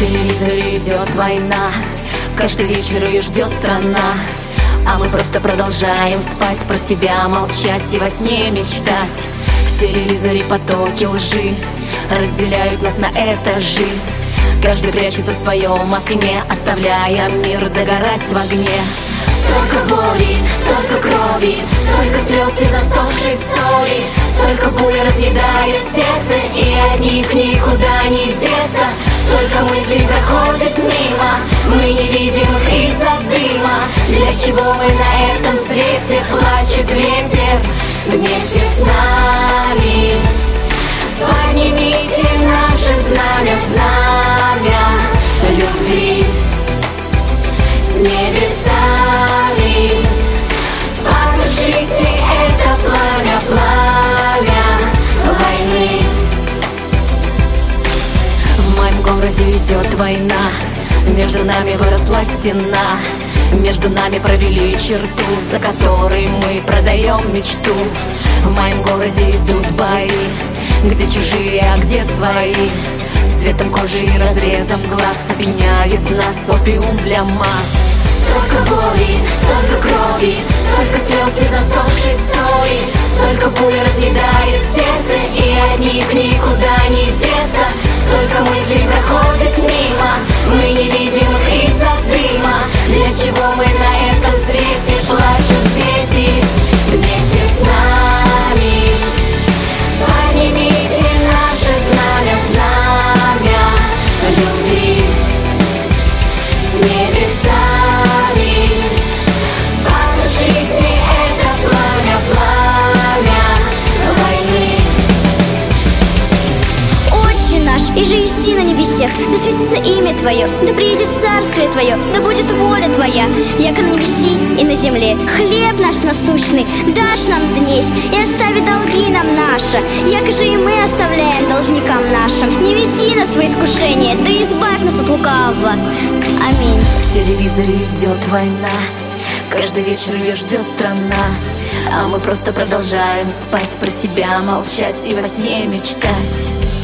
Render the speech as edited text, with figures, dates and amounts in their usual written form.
телевизоре идет война, каждый вечер ее ждет страна. А мы просто продолжаем спать, про себя молчать и во сне мечтать. В телевизоре потоки лжи разделяют нас на этажи. Каждый прячется в своем окне, оставляя мир догорать в огне. Столько боли, столько крови, столько слез и засохшей соли, столько боли разъедает сердце, и от них никуда не деться. Столько мыслей проходит мимо, мы не видим их из-за дыма. Для чего мы на этом свете? Плачет ветер вместе с нами. Поднимите наше знамя, знамя любви с небесами. Потушите это пламя, пламя войны. В моем городе идет война, между нами выросла стена. Между нами провели черту, за которой мы продаем мечту. В моем городе идут бои, где чужие, а где свои. Цветом кожи и разрезом глаз опьяняет нас опиум для масс. Столько боли, столько крови, столько слез и засохшей соли, столько боли разъедает сердце, и от них никуда не деться. Столько мыслей проходит мимо, мы не видим их из-за дыма. Для чего мы на этом свете? Плачут дети вместе с нами. Поднимите наше знамя, знамя любви с небесами. Потушите это пламя, пламя войны. Отче наш, и же еси на небесех, да светится имя Твое, да приедет царствие Твое, да будет воля Твоя, яко на небеси и на земле. Хлеб наш насущный дашь нам днесь, и остави долги нам наши, яко же и мы оставляем должникам нашим. Не веди нас во искушение, да избавь нас от лукавого. Аминь. В телевизоре идет война, каждый вечер ее ждет страна. А мы просто продолжаем спать, про себя молчать и во сне мечтать.